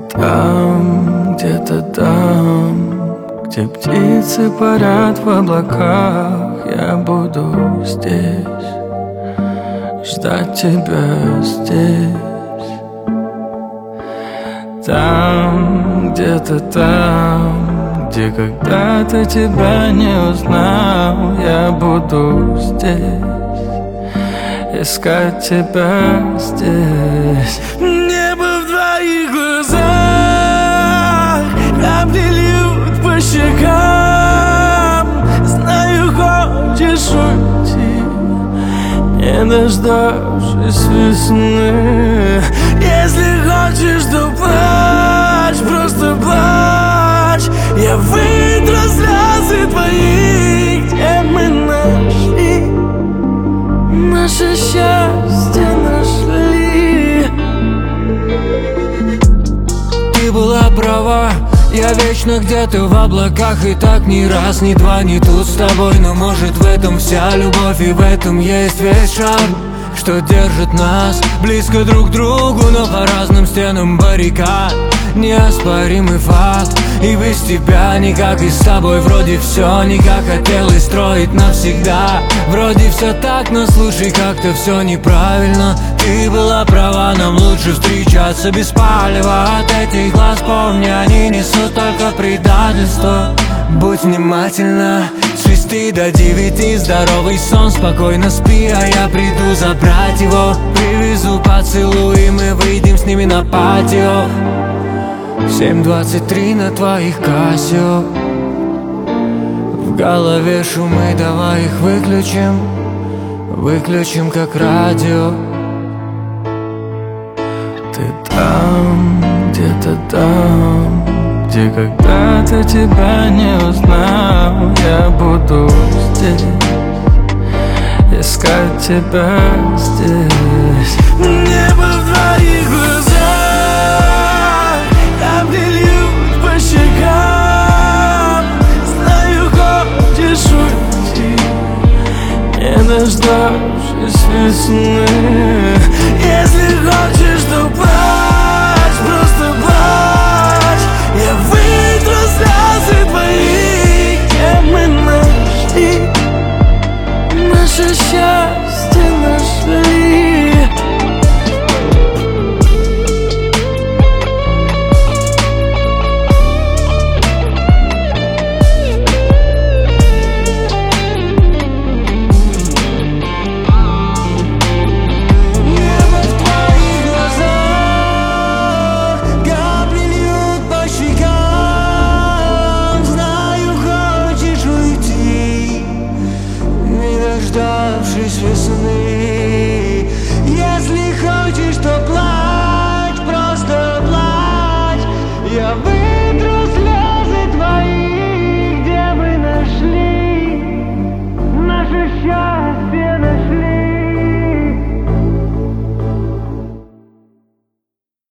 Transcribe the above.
Там, где-то там, где птицы парят в облаках, я буду здесь, ждать тебя здесь. Там, где-то там, где когда-то тебя не узнал, я буду здесь, искать тебя здесь. Небо в твоих глазах, капли льют по щекам. Знаю, хочешь уйти, не дождавшись весны. Если хочешь, то плачь, просто плачь. Я вытру слезы твои, где мы нашли наше счастье, нашли. Ты была права, я вечно где-то в облаках. И так ни раз, ни два, ни тут с тобой. Но может в этом вся любовь, и в этом есть весь шаг, что держит нас близко друг к другу, но по разным стенам баррикад. Неоспоримый факт, и без тебя никак, и с тобой вроде все не как хотелось строить навсегда. Вроде все так, но слушай, как-то все неправильно. Ты была права, нам лучше встречаться без палева. От этих глаз помни, они несут только предательство. Будь внимательна, с 6 до 9 здоровый сон, спокойно спи, а я приду забрать его. Привезу поцелуй, и мы выйдем с ними на патио. 7:23 на твоих Casio. В голове шумы, давай их выключим, выключим как радио. Ты там, где-то там, где когда-то тебя не узнал, я буду здесь, искать тебя здесь. Небо в твоих глазах, капли льют по щекам. Знаю, хочешь уйти, не дождавшись весны. Если хочешь, то плачь, просто плачь. Я вытру слезы твои, где мы нашли наше счастье, нашли. Дождавшись весны.